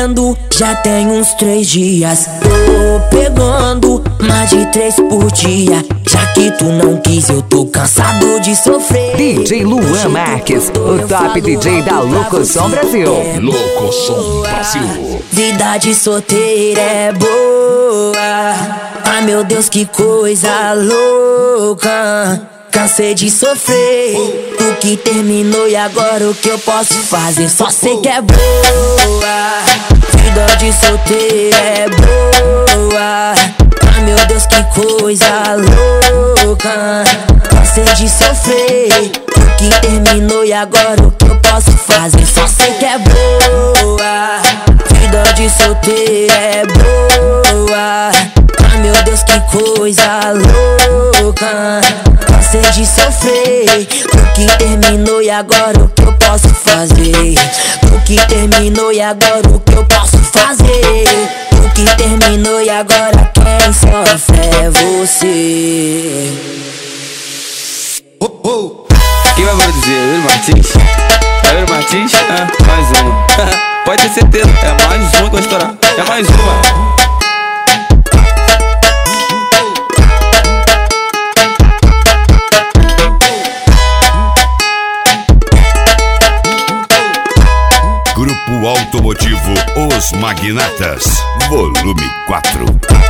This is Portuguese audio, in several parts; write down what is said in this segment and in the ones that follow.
bebendo, já tem uns 3 dias. Tô pegando mais de 3 por dia. Já que tu não quis, eu tô cansado de sofrer. DJ Luan Marques, o top DJ da Locosom Brasil. Locosom Brasil. Vida de solteira é boa. Ai meu Deus, que coisa louca. Cansei de sofrer, tu que terminou e agora o que eu posso fazer? Só sei que é boa. Vida de solteira é boa. Ai meu Deus, que coisa louca. Cansei de sofrer, tu que terminou e agora o que eu posso fazer? Só sei que é boa. Vida de solteira é boa. Ai meu Deus, que coisa louca. Cansei de sofrer, tu que terminou e agora o que eu posso fazer? Tu que terminou e agora o que eu posso fazer? Tu que terminou e agora quem sofre é você. Quem vai produzir? Yuri Martins? Yuri Martins? Mais uma. Pode ter certeza, é mais uma que vai estourar. É mais uma. Grupo Automotivo Os Magnatas, volume 4.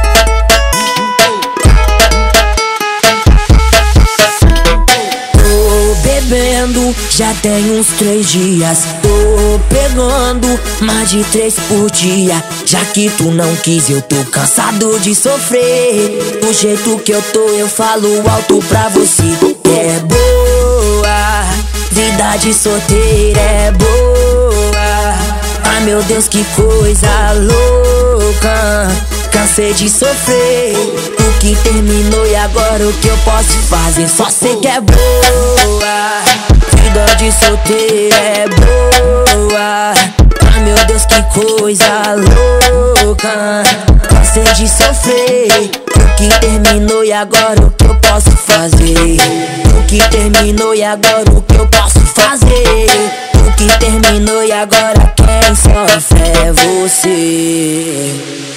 Tô bebendo, já tem uns 3 dias. Tô pegando mais de 3 por dia. Já que tu não quis, eu tô cansado de sofrer. Do jeito que eu tô, eu falo alto pra você. É boa, vida de solteira é boa. Ai meu Deus, que coisa louca. Cansei de sofrer, tu que terminou e agora o que eu posso fazer? Só sei que é boa. Vida de solteira é boa. Ai meu Deus, que coisa louca. Cansei de sofrer, tu que terminou e agora o que eu posso fazer? Tu que terminou e agora o que eu posso fazer? Tu que terminou e agora quem sofre é você.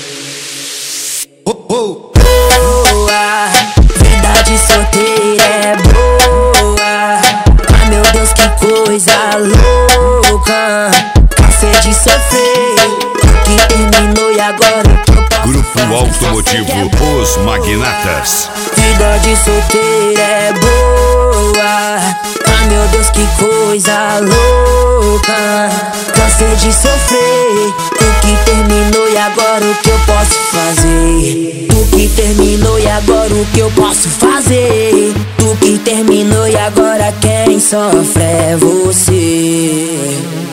Boa, vida de solteira é boa. Ai meu Deus, que coisa louca. Cansei de sofrer, tu que terminou e agora o que eu posso Grupo fazer? Automotivo Os Magnatas. Vida de solteira é boa. Ai meu Deus, que coisa louca. Cansei de sofrer, tu que terminou e agora o que eu posso fazer? Tu que terminou e agora o que eu posso fazer? Tu que terminou e agora quem sofre é você.